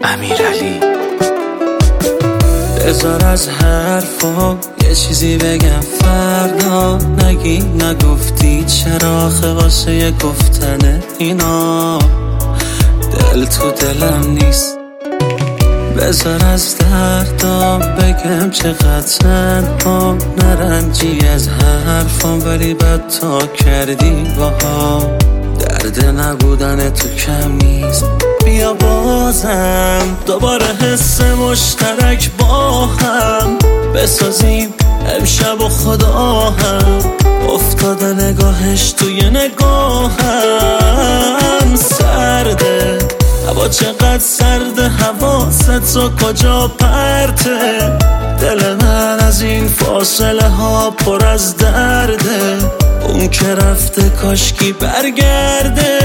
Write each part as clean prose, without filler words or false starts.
امیرعلی. بذار از حرفا یه چیزی بگم فردا، نگی نگفتی چرا آخه واسه گفتن اینا دل تو دلم نیست. بذار از دردام بگم چقدر تنها، نرنجی از حرفام ولی بد تا کردی باها. درد نبودن تو کم نیست، بیا بازم دوباره حس مشترک با هم بسازیم امشب و خدا هم. افتاده نگاهش توی نگاهم، سرده هوا چقدر سرده، حواستو کجا پرته. دل من از این فاصله ها پر از درده، اون که رفته کاشکی برگرده.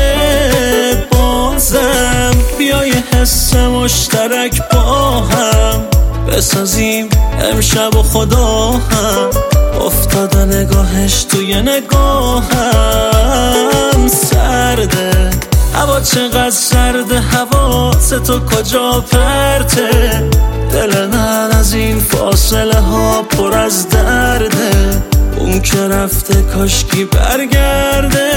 بازم بیای حس مشترک با هم بسازیم امشب و خدا هم. افتاده نگاهش توی نگاهم، سرده هوا چقدر سرده، حواستو کجا پرته. دل من از این فاصله ها پر از درده، اون که رفته کاشکی برگرده.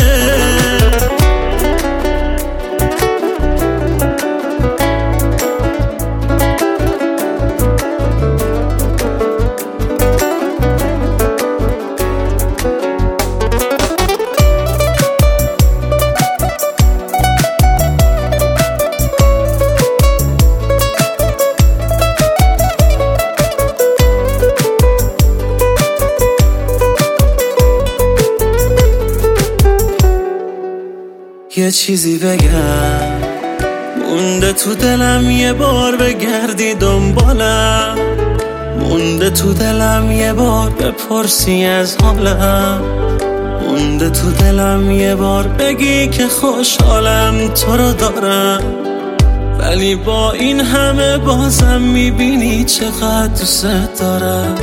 یه چیزی بگم، مونده تو دلم یه بار بگردی دنبالم، مونده تو دلم یه بار بپرسی از حالم، مونده تو دلم یه بار بگی که خوشحالم تو رو دارم. ولی با این همه بازم میبینی چقدر دوست دارم.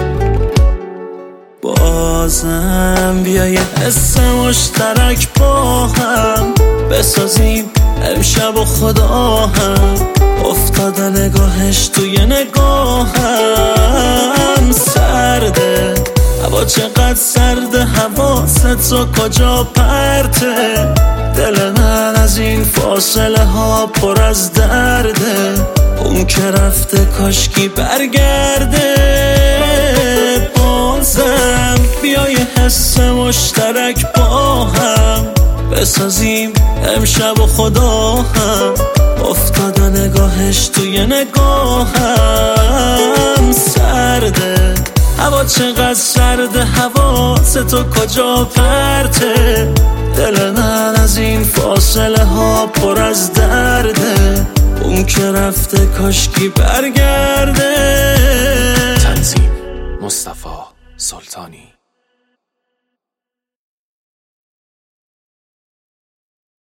بازم بیا یه حس مشترک با هم بسازیم امشب و خدا هم. افتاده نگاهش توی نگاهم، سرده هوا چقدر سرده، حواستو کجا پرته. دل من از این فاصله ها پر از درده، اون که رفته کاشکی برگرده. بازم بیای حس مشترک با هم بسازیم امشب و خدا هم. افتاده نگاهش توی نگاهم، سرده هوا چقدر سرده، حواستو کجا پرته. دل من از این فاصله ها پر از درده، اون که رفته کاشکی برگرده.